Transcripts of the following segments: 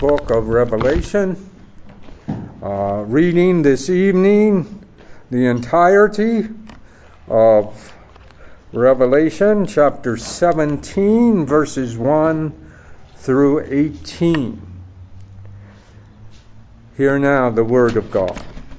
book of Revelation. Reading this evening the entirety of Revelation chapter 17, verses 1 through 18. Hear now the word of God.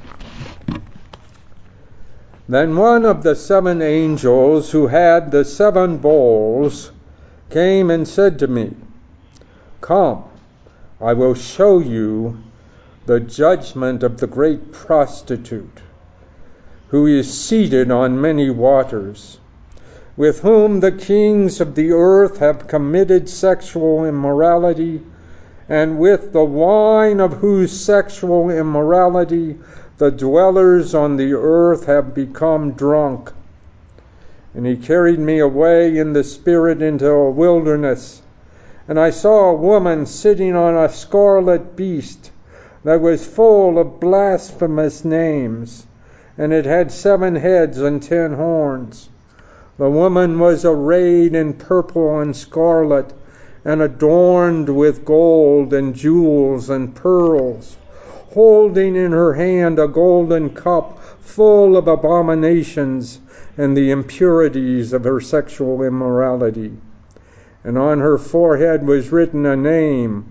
Then one of the seven angels who had the seven bowls came and said to me, "Come, I will show you the judgment of the great prostitute, who is seated on many waters, with whom the kings of the earth have committed sexual immorality, and with the wine of whose sexual immorality the dwellers on the earth have become drunk." And he carried me away in the spirit into a wilderness, and I saw a woman sitting on a scarlet beast that was full of blasphemous names, and it had 7 heads and 10 horns. The woman was arrayed in purple and scarlet, and adorned with gold and jewels and pearls, holding in her hand a golden cup full of abominations and the impurities of her sexual immorality. And on her forehead was written a name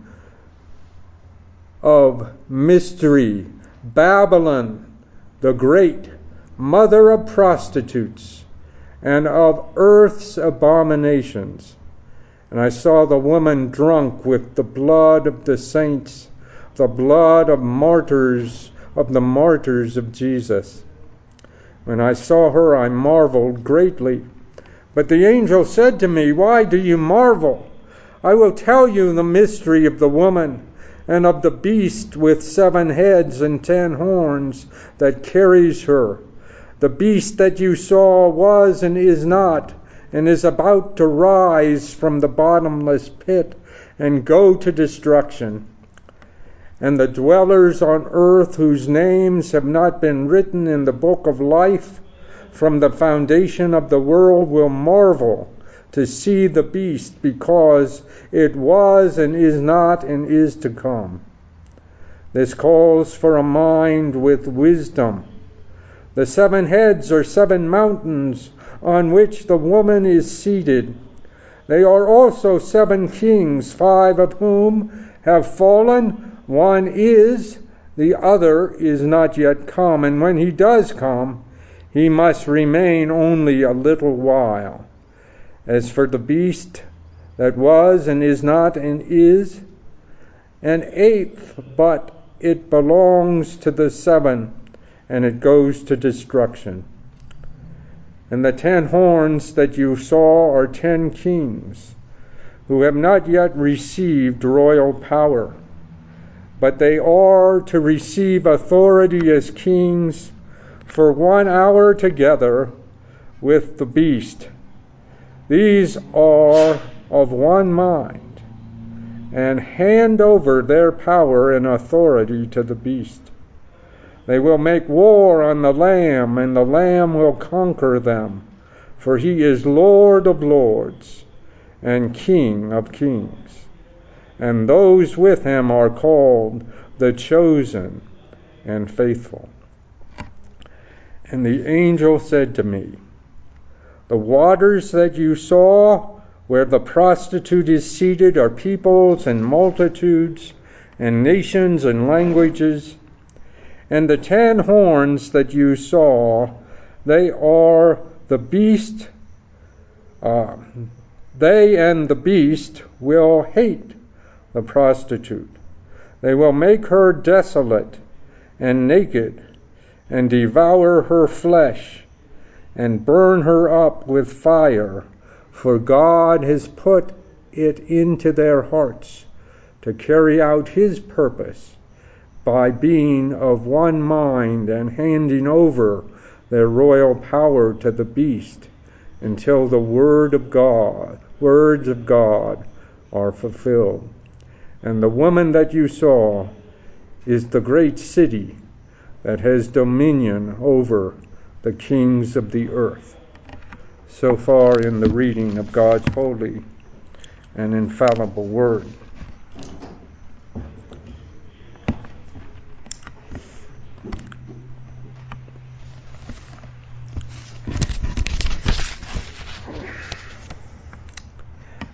of mystery, Babylon the Great, mother of prostitutes and of earth's abominations. And I saw the woman drunk with the blood of the saints, the blood of the martyrs of Jesus. When I saw her, I marveled greatly. But the angel said to me, "Why do you marvel? I will tell you the mystery of the woman and of the beast with 7 heads and 10 horns that carries her. The beast that you saw was and is not, and is about to rise from the bottomless pit and go to destruction. And the dwellers on earth whose names have not been written in the book of life from the foundation of the world will marvel to see the beast, because it was and is not and is to come." This calls for a mind with wisdom. The 7 heads are 7 mountains on which the woman is seated. They are also 7 kings, 5 of whom have fallen. One is, the other is not yet come, and when he does come, he must remain only a little while. As for the beast that was and is not and is an 8th, but it belongs to the 7, and it goes to destruction. And the 10 horns that you saw are 10 kings, who have not yet received royal power, but they are to receive authority as kings for 1 hour together with the beast. These are of one mind, and hand over their power and authority to the beast. They will make war on the Lamb, and the Lamb will conquer them, for he is Lord of lords and King of kings. And those with him are called the chosen and faithful. And the angel said to me, "The waters that you saw where the prostitute is seated are peoples and multitudes and nations and languages. And the 10 horns that you saw, they are the beast. They and the beast will hate the prostitute. They will make her desolate and naked, and devour her flesh, and burn her up with fire, for God has put it into their hearts to carry out his purpose by being of one mind and handing over their royal power to the beast until the words of God are fulfilled. And the woman that you saw is the great city that has dominion over the kings of the earth." So far in the reading of God's holy and infallible word.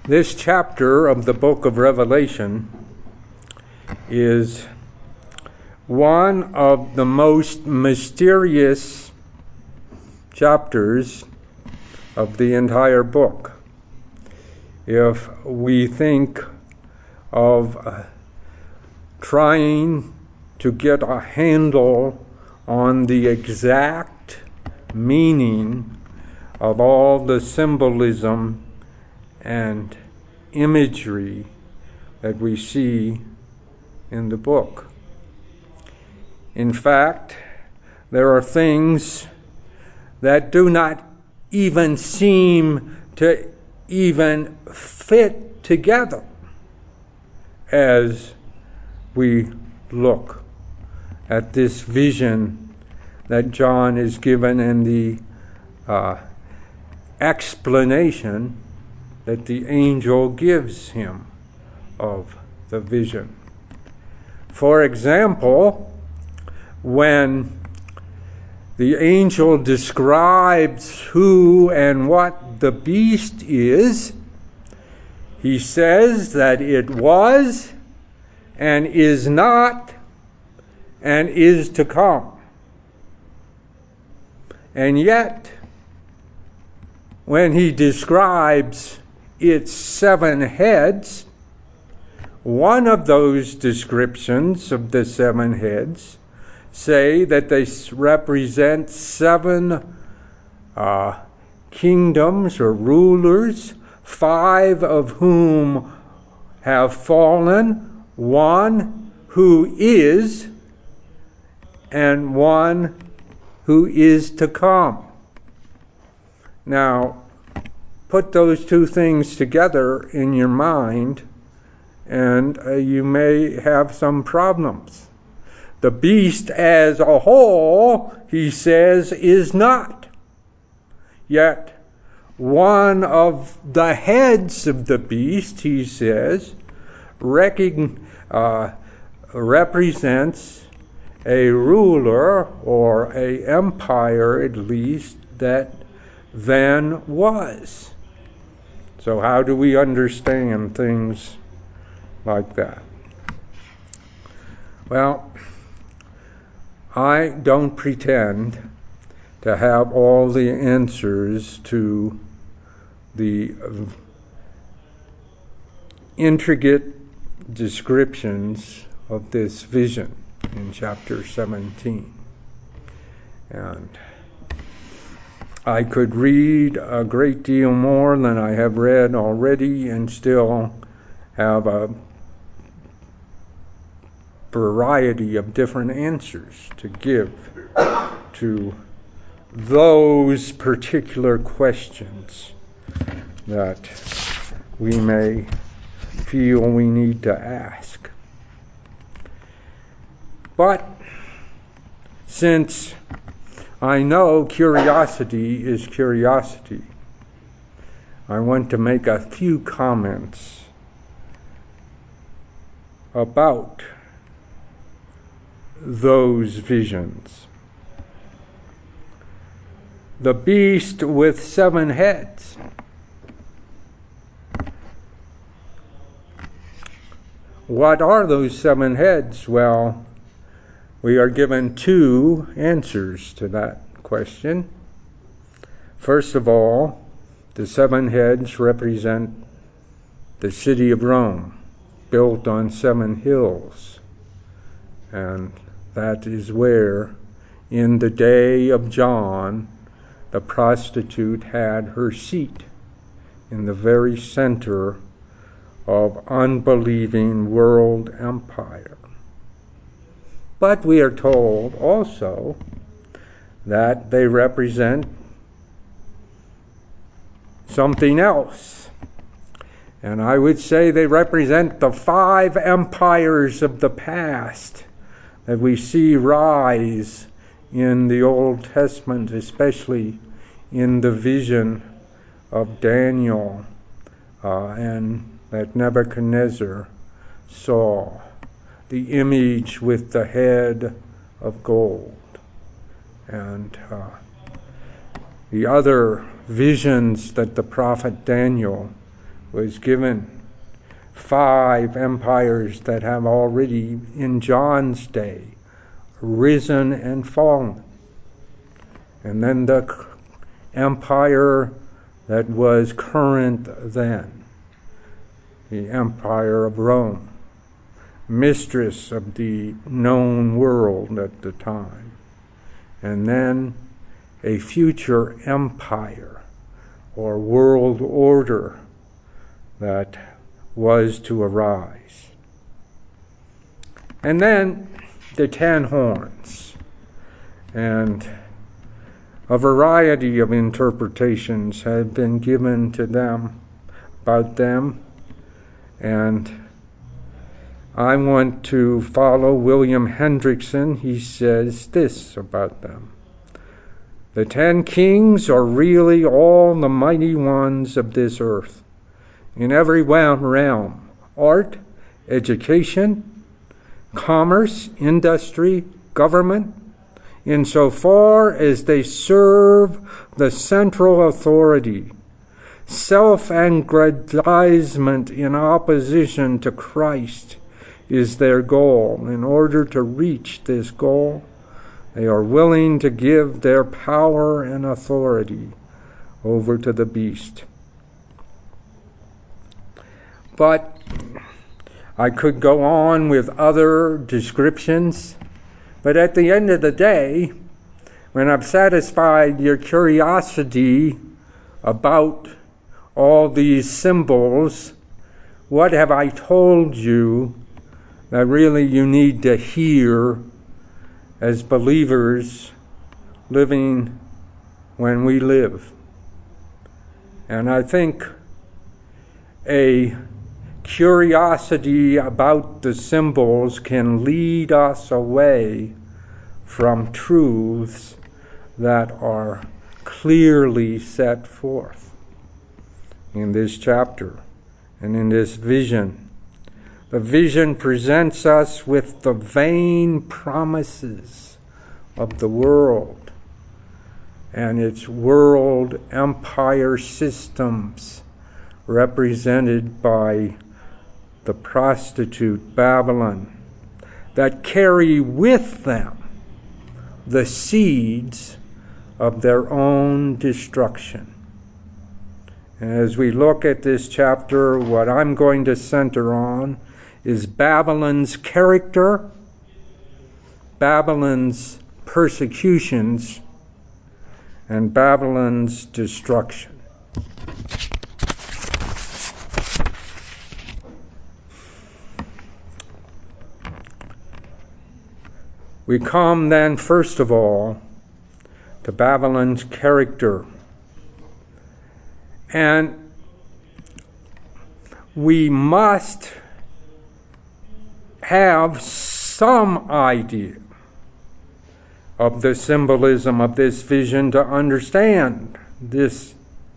This chapter of the book of Revelation is one of the most mysterious chapters of the entire book. If we think of trying to get a handle on the exact meaning of all the symbolism and imagery that we see in the book. In fact, there are things that do not even seem to even fit together as we look at this vision that John is given and the explanation that the angel gives him of the vision. For example, when the angel describes who and what the beast is, he says that it was and is not and is to come. And yet, when he describes its 7 heads, one of those descriptions of the 7 heads say that they represent 7 kingdoms or rulers, 5 of whom have fallen, 1 who is, and 1 who is to come. Now, put those 2 things together in your mind, and you may have some problems. The beast as a whole, he says, is not. Yet, one of the heads of the beast, he says, represents a ruler or an empire, at least, that then was. So how do we understand things like that? Well, I don't pretend to have all the answers to the intricate descriptions of this vision in chapter 17. And I could read a great deal more than I have read already and still have a variety of different answers to give to those particular questions that we may feel we need to ask. But since I know curiosity is curiosity, I want to make a few comments about those visions. The beast with 7 heads. What are those 7 heads? Well, we are given 2 answers to that question. First of all, the 7 heads represent the city of Rome, built on 7 hills. And that is where, in the day of John, the prostitute had her seat, in the very center of unbelieving world empire. But we are told also that they represent something else. And I would say they represent the 5 empires of the past that we see rise in the Old Testament, especially in the vision of Daniel and that Nebuchadnezzar saw, the image with the head of gold. And the other visions that the prophet Daniel was given 5 empires that have already, in John's day, risen and fallen. And then the empire that was current then, the Empire of Rome, mistress of the known world at the time. And then a future empire or world order that was to arise. And then the 10 horns, and a variety of interpretations have been given to them about them, and I want to follow William Hendrickson. He says this about them: the 10 kings are really all the mighty ones of this earth, in every realm: art, education, commerce, industry, government, insofar as they serve the central authority. Self-aggrandizement in opposition to Christ is their goal. In order to reach this goal, they are willing to give their power and authority over to the beast. But I could go on with other descriptions, but at the end of the day, when I've satisfied your curiosity about all these symbols, what have I told you that really you need to hear as believers living when we live? And I think a curiosity about the symbols can lead us away from truths that are clearly set forth in this chapter and in this vision. The vision presents us with the vain promises of the world and its world empire systems, represented by the prostitute Babylon, that carry with them the seeds of their own destruction. And as we look at this chapter, what I'm going to center on is Babylon's character, Babylon's persecutions, and Babylon's destruction. We come then, first of all, to Babylon's character. And we must have some idea of the symbolism of this vision to understand this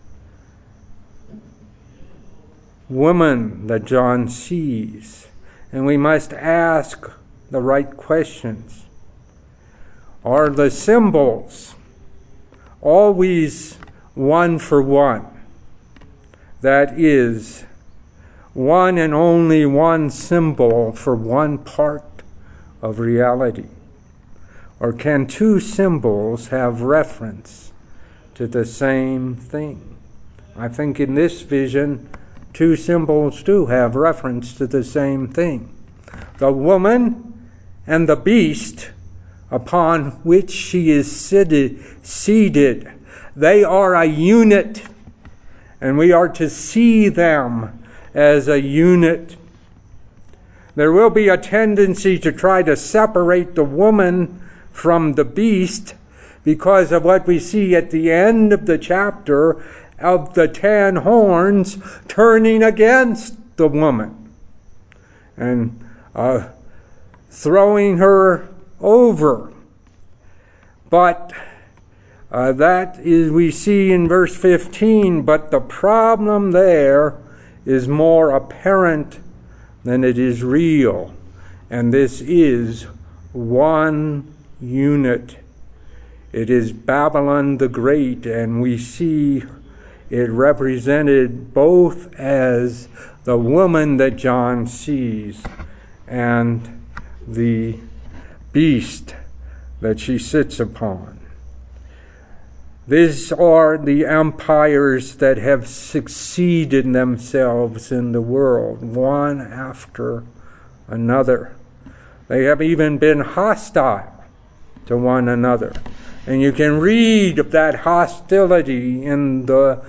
woman that John sees. And we must ask the right questions. Are the symbols always one for one? That is, one and only one symbol for one part of reality? Or can 2 symbols have reference to the same thing? I think in this vision, 2 symbols do have reference to the same thing. The woman and the beast upon which she is seated, they are a unit, and we are to see them as a unit. There will be a tendency to try to separate the woman from the beast because of what we see at the end of the chapter of the 10 horns turning against the woman and throwing her over. But that is, we see in verse 15, but the problem there is more apparent than it is real. And this is one unit. It is Babylon the Great, and we see it represented both as the woman that John sees and the beast that she sits upon. These are the empires that have succeeded themselves in the world, one after another. They have even been hostile to one another. And you can read of that hostility in the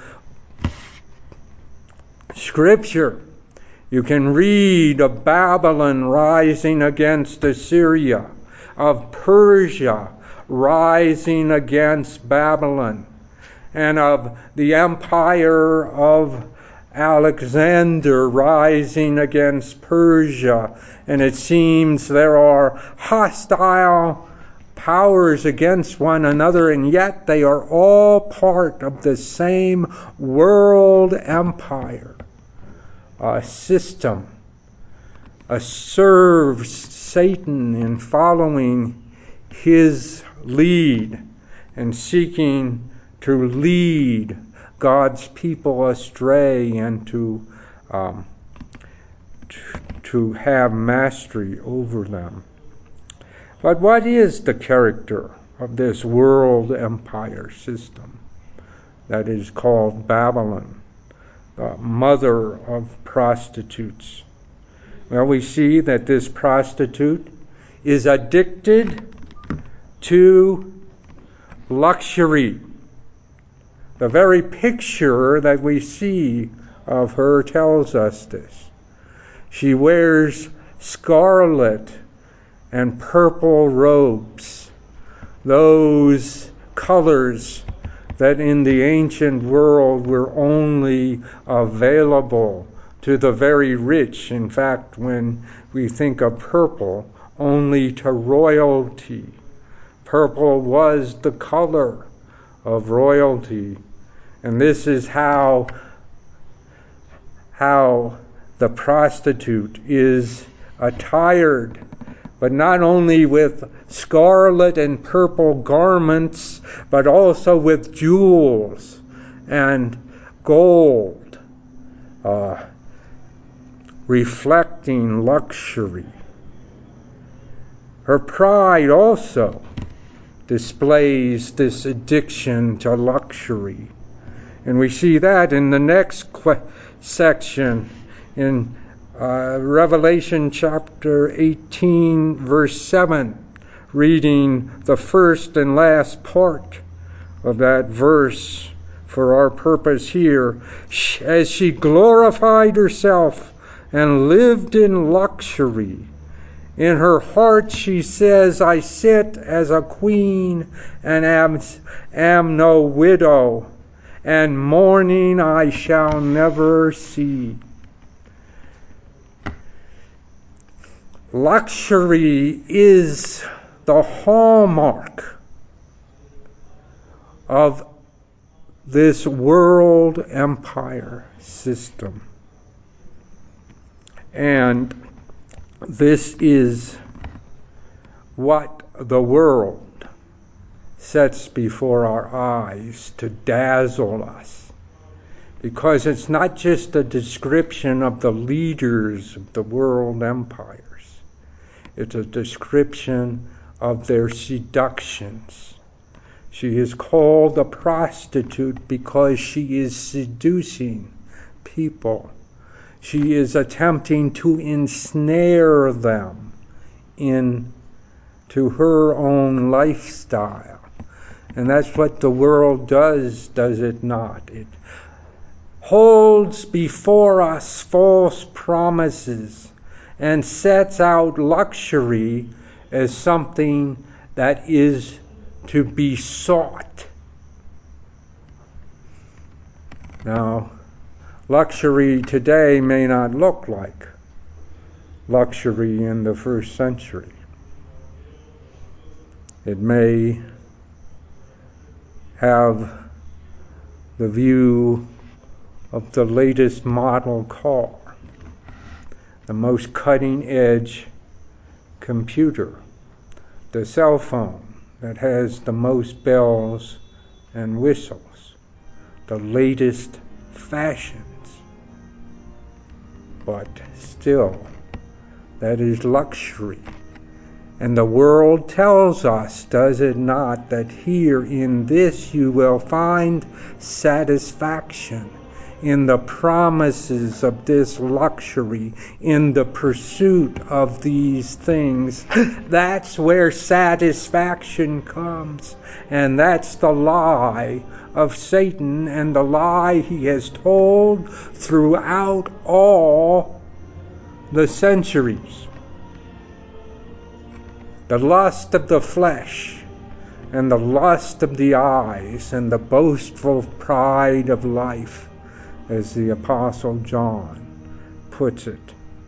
Scripture. You can read of Babylon rising against Assyria, of Persia rising against Babylon, and of the empire of Alexander rising against Persia. And it seems there are hostile powers against one another, and yet they are all part of the same world empire, a system, serves Satan in following his lead and seeking to lead God's people astray and to have mastery over them. But what is the character of this world empire system that is called Babylon, the mother of prostitutes? Well, we see that this prostitute is addicted to luxury. The very picture that we see of her tells us this. She wears scarlet and purple robes, those colors that in the ancient world were only available to the very rich. In fact, when we think of purple, only to royalty. Purple was the color of royalty. And this is how the prostitute is attired, but not only with scarlet and purple garments, but also with jewels and gold, reflecting luxury. Her pride also displays this addiction to luxury. And we see that in the next section in Revelation chapter 18, verse 7, reading the first and last part of that verse for our purpose here. As she glorified herself and lived in luxury, in her heart she says, I sit as a queen and am no widow, and mourning I shall never see. Luxury is the hallmark of this world empire system. And this is what the world sets before our eyes to dazzle us. Because it's not just a description of the leaders of the world empires. It's a description of their seductions. She is called a prostitute because she is seducing people. She is attempting to ensnare them into her own lifestyle. And that's what the world does it not? It holds before us false promises and sets out luxury as something that is to be sought. Now, luxury today may not look like luxury in the first century. It may have the view of the latest model car, the most cutting-edge computer, the cell phone that has the most bells and whistles. the latest fashions. But still, that is luxury. And the world tells us, does it not, that here in this you will find satisfaction, in the promises of this luxury, in the pursuit of these things. That's where satisfaction comes. And that's the lie of Satan, and the lie he has told throughout all the centuries. The lust of the flesh, and the lust of the eyes, and the boastful pride of life, as the Apostle John puts it.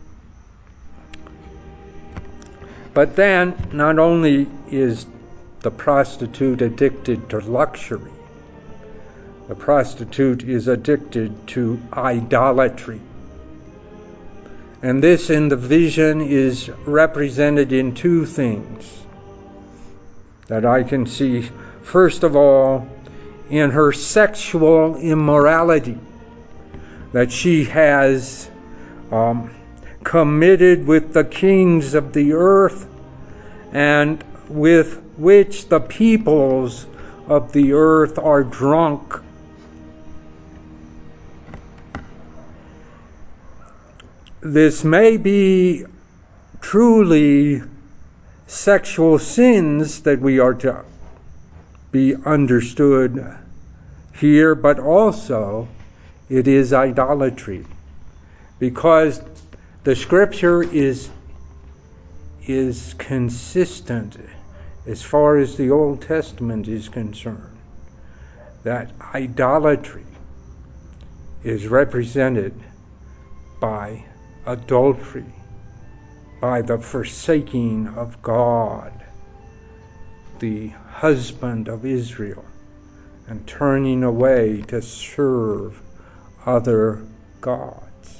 But then, not only is the prostitute addicted to luxury, the prostitute is addicted to idolatry. And this in the vision is represented in two things that I can see. First of all, in her sexual immorality that she has committed with the kings of the earth, and with which the peoples of the earth are drunk. This may be truly sexual sins that we are to be understood here, but also it is idolatry, because the scripture is consistent as far as the Old Testament is concerned, that idolatry is represented by adultery, by the forsaking of God, the husband of Israel, and turning away to serve other gods.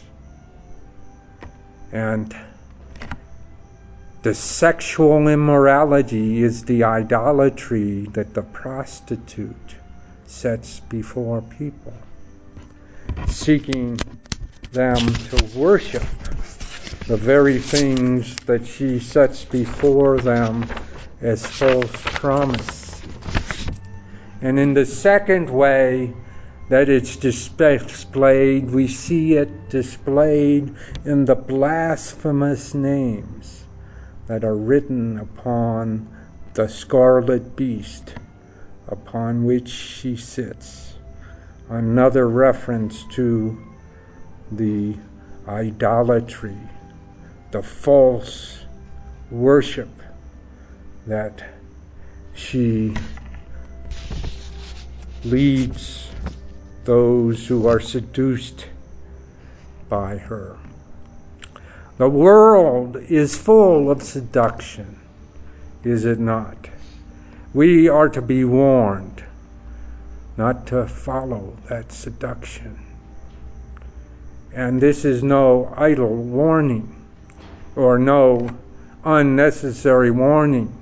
And the sexual immorality is the idolatry that the prostitute sets before people, seeking them to worship the very things that she sets before them as false promise. And in the second way that it's displayed, we see it displayed in the blasphemous names that are written upon the scarlet beast upon which she sits. Another reference to the idolatry, the false worship that she leads those who are seduced by her. The world is full of seduction, is it not? We are to be warned not to follow that seduction. And this is no idle warning, or no unnecessary warning.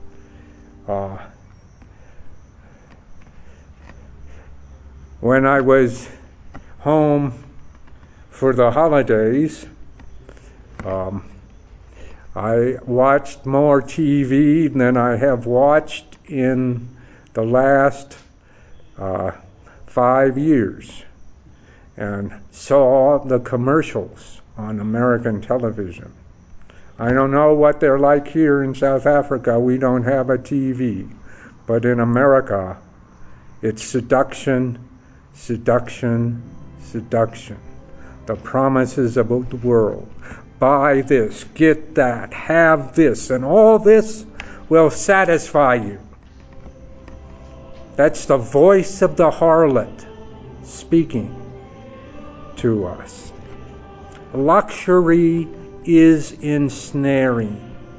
When I was home for the holidays, I watched more TV than I have watched in the last 5 years, and saw the commercials on American television. I don't know what they're like here in South Africa. We don't have a TV. But in America, it's seduction, seduction, seduction. The promises of the world. Buy this, get that, have this, and all this will satisfy you. That's the voice of the harlot speaking to us. Luxury is ensnaring.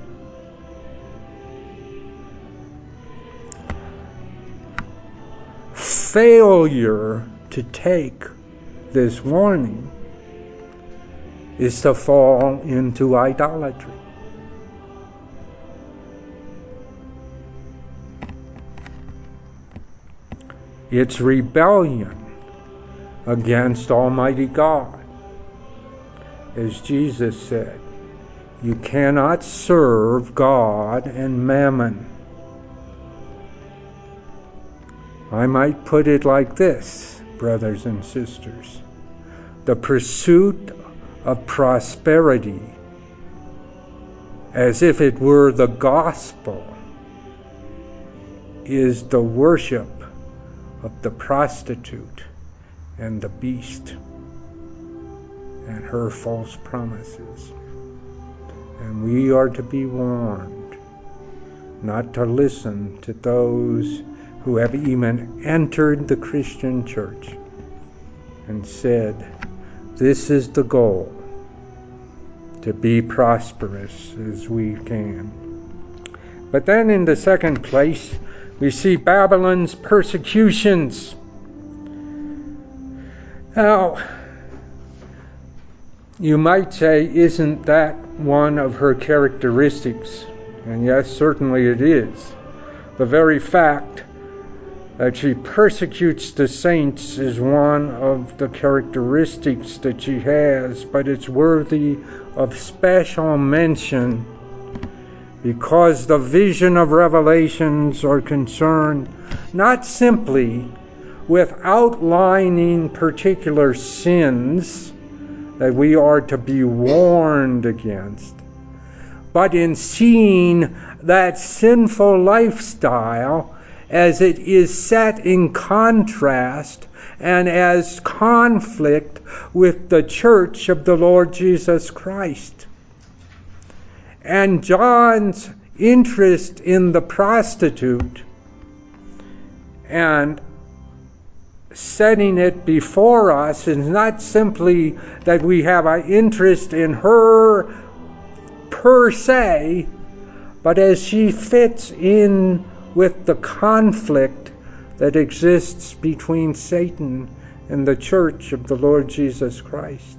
Failure to take this warning is to fall into idolatry. It's rebellion against Almighty God. As Jesus said, you cannot serve God and mammon. I might put it like this, brothers and sisters. The pursuit of prosperity, as if it were the gospel, is the worship of the prostitute and the beast and her false promises. And we are to be warned not to listen to those who have even entered the Christian church and said, this is the goal, to be prosperous as we can. But then in the second place, we see Babylon's persecutions. Now, you might say, isn't that one of her characteristics? And yes, certainly it is. The very fact that she persecutes the saints is one of the characteristics that she has, but it's worthy of special mention because the vision of Revelations are concerned not simply with outlining particular sins that we are to be warned against, but in seeing that sinful lifestyle as it is set in contrast and as conflict with the church of the Lord Jesus Christ. And John's interest in the prostitute and setting it before us is not simply that we have an interest in her per se, but as she fits in with the conflict that exists between Satan and the church of the Lord Jesus Christ.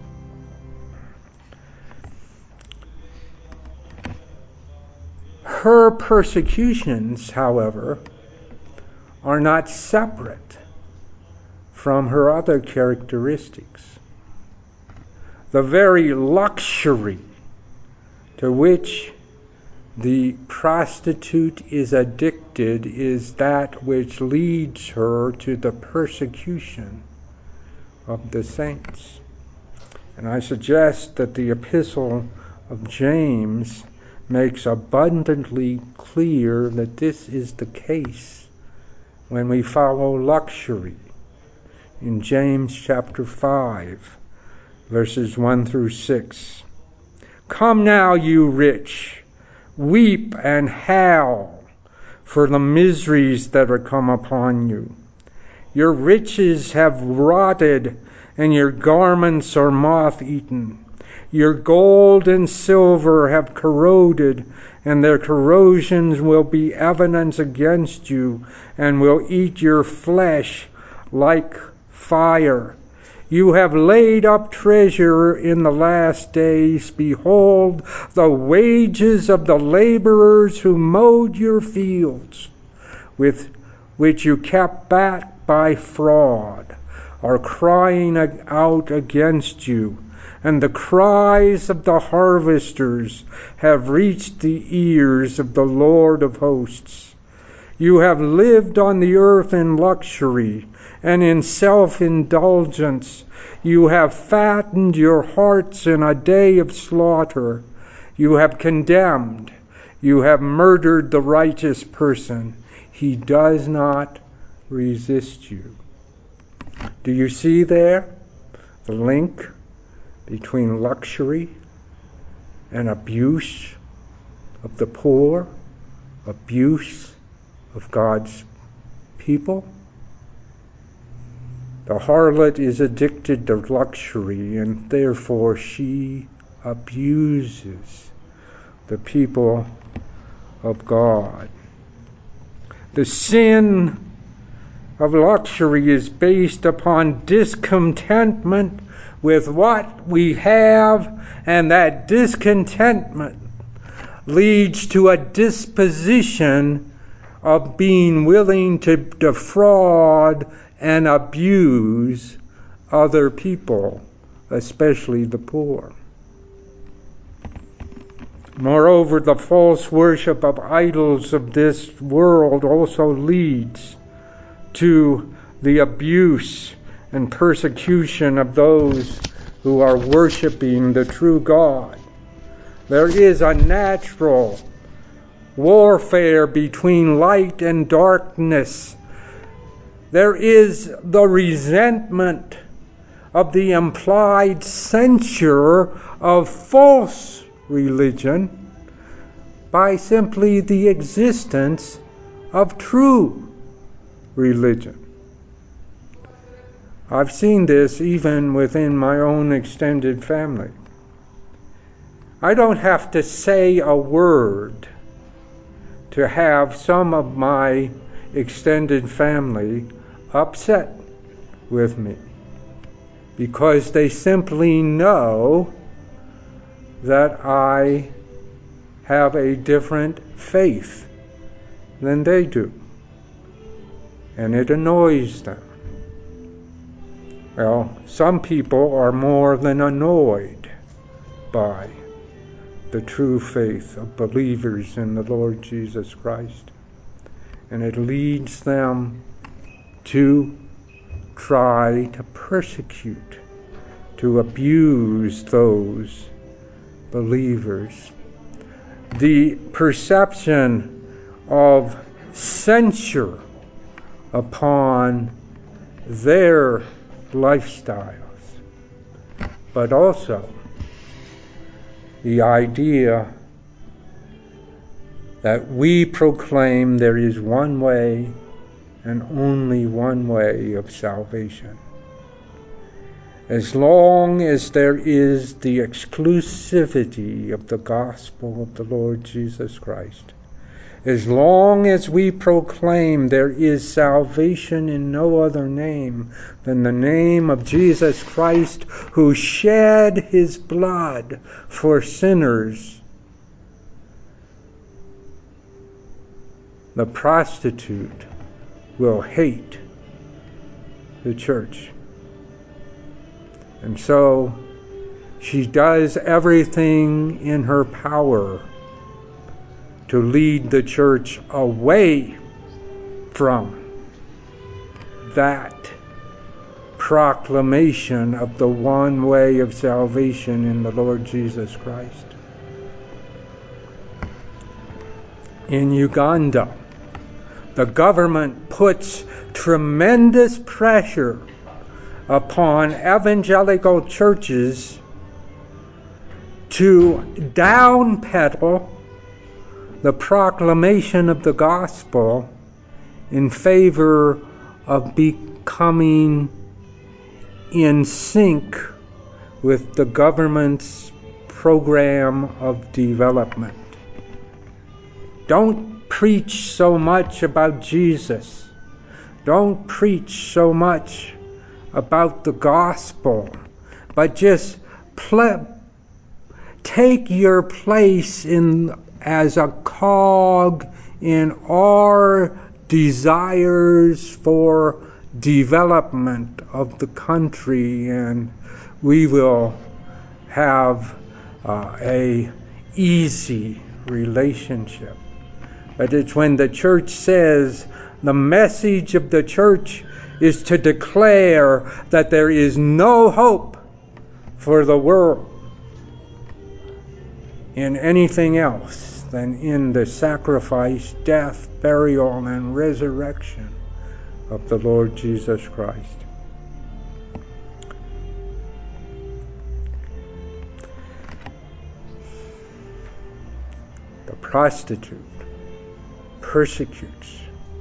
Her persecutions, however, are not separate from her other characteristics. The very luxury to which the prostitute is addicted is that which leads her to the persecution of the saints. And I suggest that the epistle of James makes abundantly clear that this is the case when we follow luxury. In James chapter 5, verses 1 through 6. Come now, you rich, weep and howl for the miseries that are come upon you. Your riches have rotted, and your garments are moth-eaten. Your gold and silver have corroded, and their corrosions will be evidence against you, and will eat your flesh like fire. You have laid up treasure in the last days. Behold, the wages of the laborers who mowed your fields, with which you kept back by fraud, are crying out against you. And the cries of the harvesters have reached the ears of the Lord of hosts. You have lived on the earth in luxury and in self-indulgence. You have fattened your hearts in a day of slaughter. You have condemned. You have murdered the righteous person. He does not resist you. Do you see there the link between luxury and abuse of the poor, abuse of God's people? The harlot is addicted to luxury, and therefore she abuses the people of God. The sin of luxury is based upon discontentment with what we have, and that discontentment leads to a disposition of being willing to defraud and abuse other people, especially the poor. Moreover, the false worship of idols of this world also leads to the abuse and persecution of those who are worshiping the true God. There is a natural warfare between light and darkness. There is the resentment of the implied censure of false religion by simply the existence of true religion. I've seen this even within my own extended family. I don't have to say a word to have some of my extended family upset with me, because they simply know that I have a different faith than they do, and it annoys them. Well, some people are more than annoyed by the true faith of believers in the Lord Jesus Christ, and it leads them to try to persecute, to abuse those believers. The perception of censure upon their lifestyles, but also the idea that we proclaim there is one way and only one way of salvation. As long as there is the exclusivity of the gospel of the Lord Jesus Christ, as long as we proclaim there is salvation in no other name than the name of Jesus Christ, who shed his blood for sinners, the prostitute will hate the church. And so she does everything in her power to lead the church away from that proclamation of the one way of salvation in the Lord Jesus Christ. In Uganda, the government puts tremendous pressure upon evangelical churches to downpedal the proclamation of the gospel in favor of becoming in sync with the government's program of development. Don't preach so much about Jesus. Don't preach so much about the gospel, but just take your place in as a cog in our desires for development of the country, and we will have a easy relationship. But it's when the church says the message of the church is to declare that there is no hope for the world in anything else than in the sacrifice, death, burial, and resurrection of the Lord Jesus Christ. The prostitute persecutes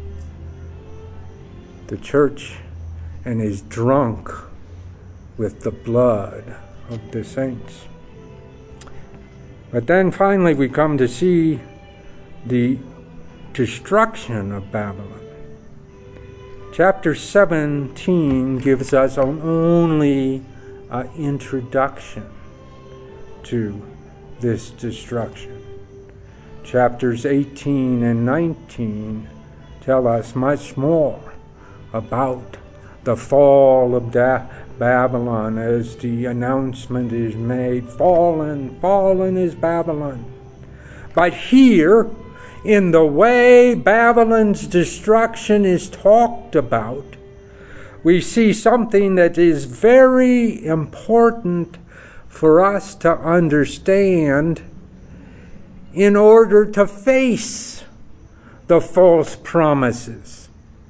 the church and is drunk with the blood of the saints. But then finally we come to see the destruction of Babylon. Chapter 17 gives us only an introduction to this destruction. Chapters 18 and 19 tell us much more about the fall of Babylon, as the announcement is made, fallen, fallen is Babylon. But here, in the way Babylon's destruction is talked about, we see something that is very important for us to understand in order to face the false promises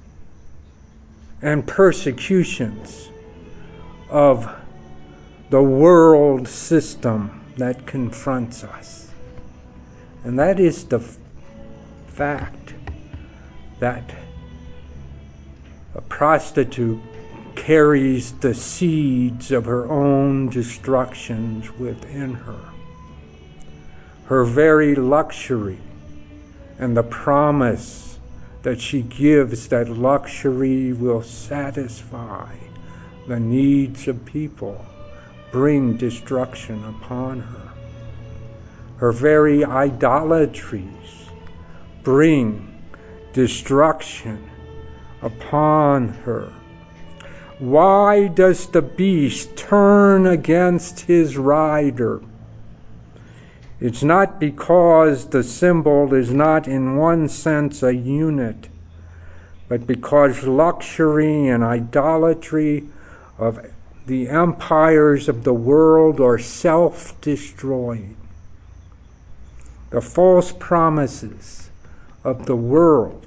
and persecutions of the world system that confronts us. And that is the fact that a prostitute carries the seeds of her own destructions within her. Her very luxury and the promise that she gives that luxury will satisfy the needs of people bring destruction upon her. Her very idolatries bring destruction upon her. Why does the beast turn against his rider? It's not because the symbol is not in one sense a unit, but because luxury and idolatry of the empires of the world are self-destroying. The false promises of the world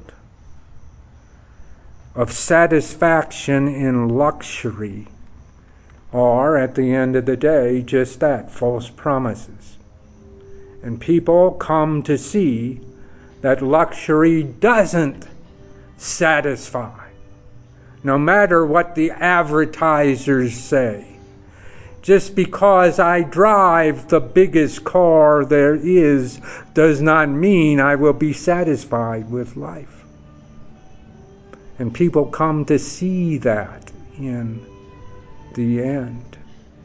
of satisfaction in luxury are, at the end of the day, just that, false promises. And people come to see that luxury doesn't satisfy, no matter what the advertisers say. Just because I drive the biggest car there is does not mean I will be satisfied with life. And people come to see that in the end.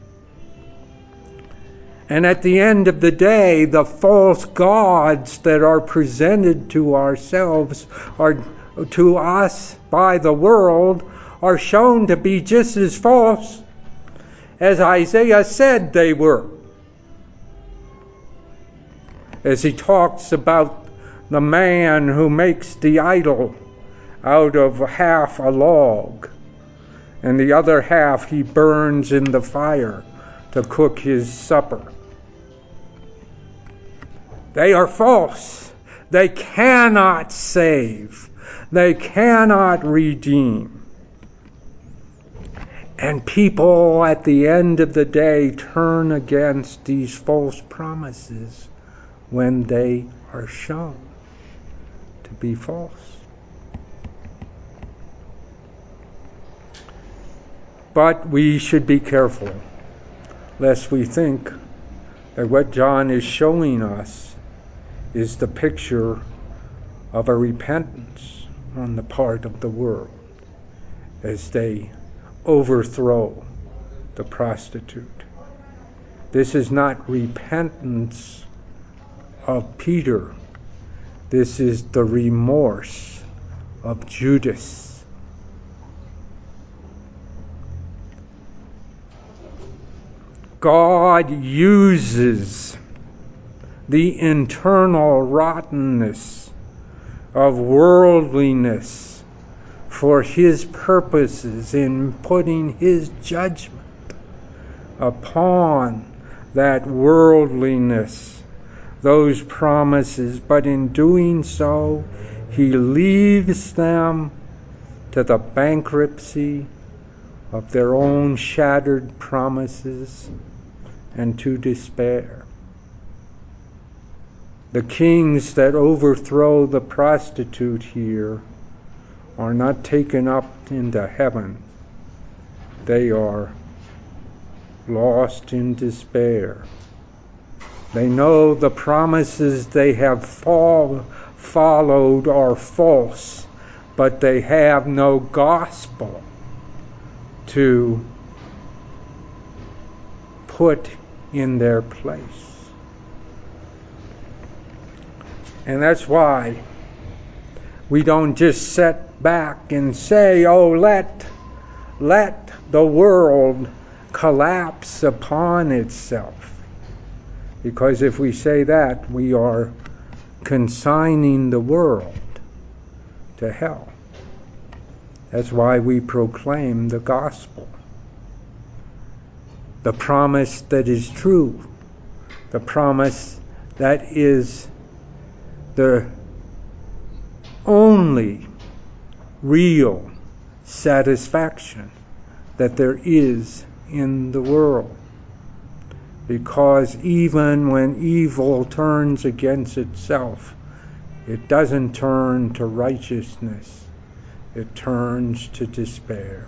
And at the end of the day, the false gods that are presented to ourselves, or to us by the world, are shown to be just as false as Isaiah said they were. As he talks about the man who makes the idol out of half a log, and the other half he burns in the fire to cook his supper. They are false. They cannot save. They cannot redeem. And people at the end of the day turn against these false promises when they are shown to be false. But we should be careful lest we think that what John is showing us is the picture of a repentance on the part of the world as they overthrow the prostitute. This is not repentance of Peter. This is the remorse of Judas. God uses the internal rottenness of worldliness for his purposes in putting his judgment upon that worldliness, those promises, but in doing so, he leaves them to the bankruptcy of their own shattered promises and to despair. The kings that overthrow the prostitute here are not taken up into heaven. They are lost in despair. They know the promises they have followed are false, but they have no gospel to put in their place. And that's why we don't just sit back and say, oh, let let the world collapse upon itself. Because if we say that, we are consigning the world to hell. That's why we proclaim the gospel. The promise that is true. The promise that is the only real satisfaction that there is in the world. Because even when evil turns against itself, it doesn't turn to righteousness. It turns to despair.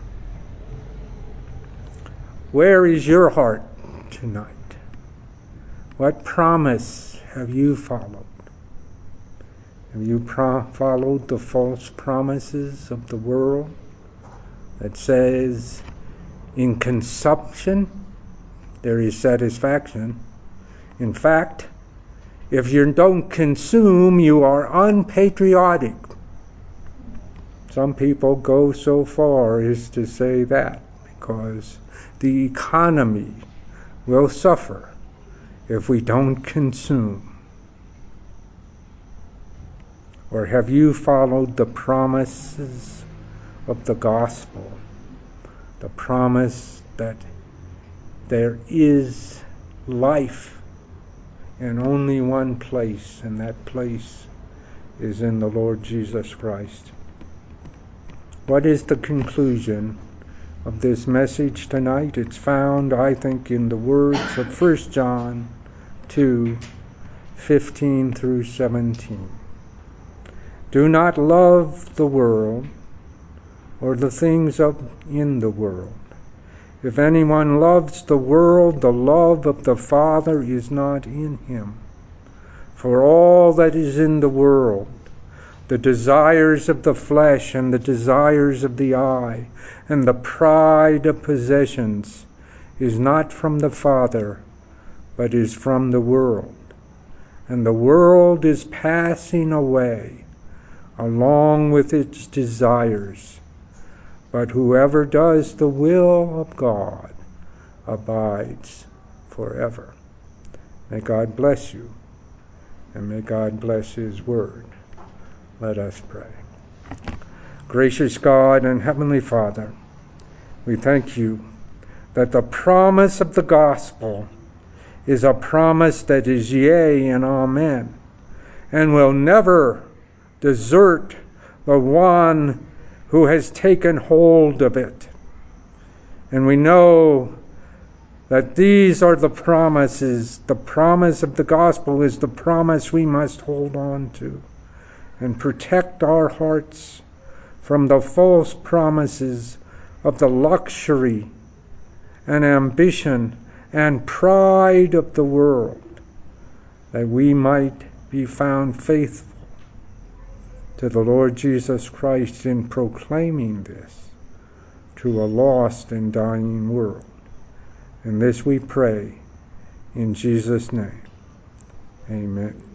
Where is your heart tonight? What promise have you followed? Have you followed the false promises of the world that says in consumption there is satisfaction? In fact, if you don't consume, you are unpatriotic. Some people go so far as to say that because the economy will suffer if we don't consume. Or have you followed the promises of the gospel? The promise that there is life in only one place, and that place is in the Lord Jesus Christ. What is the conclusion of this message tonight? It's found, I think, in the words of 1 John 2:15 through 17. Do not love the world or the things in the world. If anyone loves the world, the love of the Father is not in him. For all that is in the world, the desires of the flesh and the desires of the eye and the pride of possessions, is not from the Father, but is from the world. And the world is passing away along with its desires. But whoever does the will of God abides forever. May God bless you, and may God bless His word. Let us pray. Gracious God and Heavenly Father, we thank you that the promise of the gospel is a promise that is yea and amen, and will never desert the one who has taken hold of it. And we know that these are the promises. The promise of the gospel is the promise we must hold on to and protect our hearts from the false promises of the luxury and ambition and pride of the world, that we might be found faithful to the Lord Jesus Christ in proclaiming this to a lost and dying world. And this we pray in Jesus' name. Amen.